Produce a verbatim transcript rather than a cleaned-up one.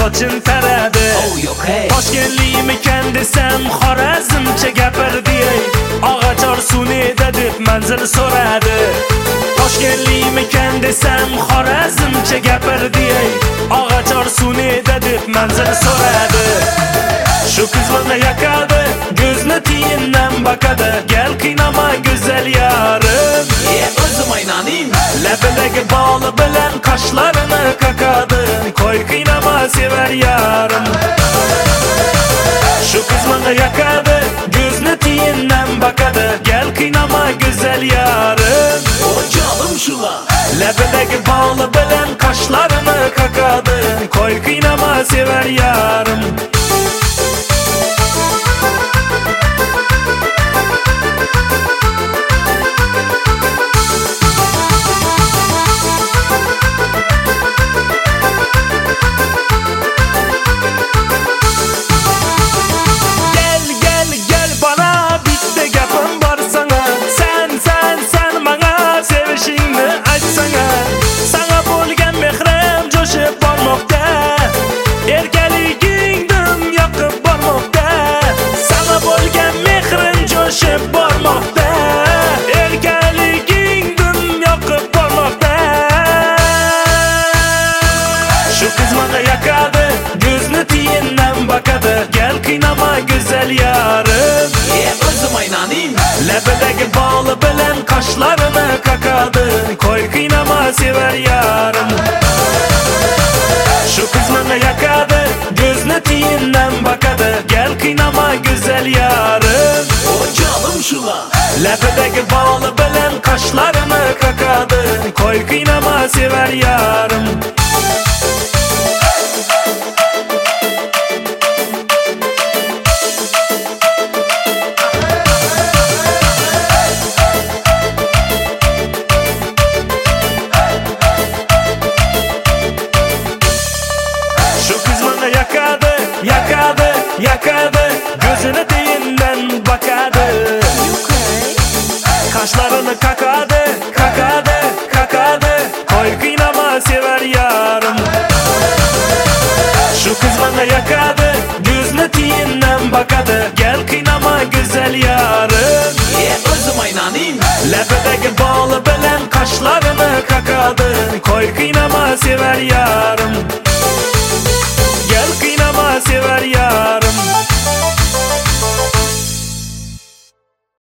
sochini taradi. Toshkentlikmikan desam Xorazmcha gapirdi. Og'achor suvnida deb manzil so'radi. Toshkentlikmikan desam Xorazmcha gapirdi. Og'achor suvnida deb manzil so'radi. Shu qiz meni yakadi, ko'zni tiyindan bakadi. Gel qiynama go'zal yarim. E o'zim aynaning Labidagi boli bilan qoshlarini qaqadi. Qo'y qiynama sevar yarim. Shu qiz meni yakadi, ko'zni tiyindan bakadi. Gel qiynama go'zal yarim. O canım şula Labidagi boli bilan qoshlarini qaqadi. Qo'y qiynama sevar yarim. Gel qiynama go'zal yarim. E o'zim aynaning Labidagi boli bilan qoshlarini qaqadi. Qo'y qiynama sevar yarim. Shu qiz meni yakadi, ko'zni tiyindan bakadi. Gel qiynama go'zal yarim. O canım şula Labidagi boli bilan qoshlarini qaqadi. Qo'y qiynama sevar yarim. Yakadi, yakadi, yakadi, gözünü tiyindan bakadi. Qoshlarini qaqadi, qaqadi, qaqadi. Qo'y qiynama sevar yarim. Shu qiz meni yakadi,